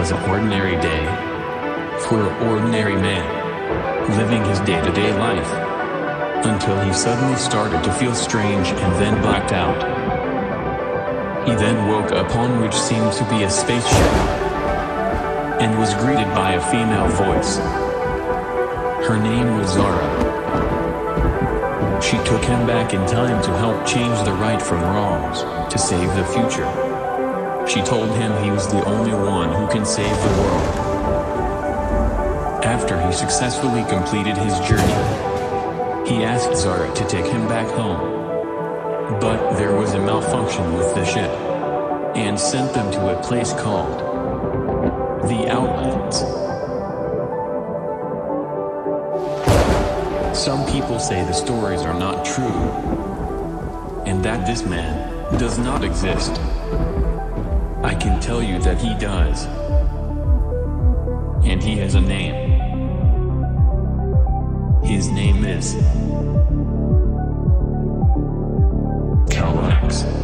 was an ordinary day for an ordinary man, living his day-to-day life, until he suddenly started to feel strange and then blacked out. He then woke up on which seemed to be a spaceship, and was greeted by a female voice. Her name was Zara. She took him back in time to help change the right from wrongs, to save the future. She told him he was the only one who can save the world. After he successfully completed his journey, he asked Zara to take him back home. But there was a malfunction with the ship, and sent them to a place called the Outlands. Some people say the stories are not true, and that this man does not exist. I can tell you that he does, and he has a name. His name is Kalax.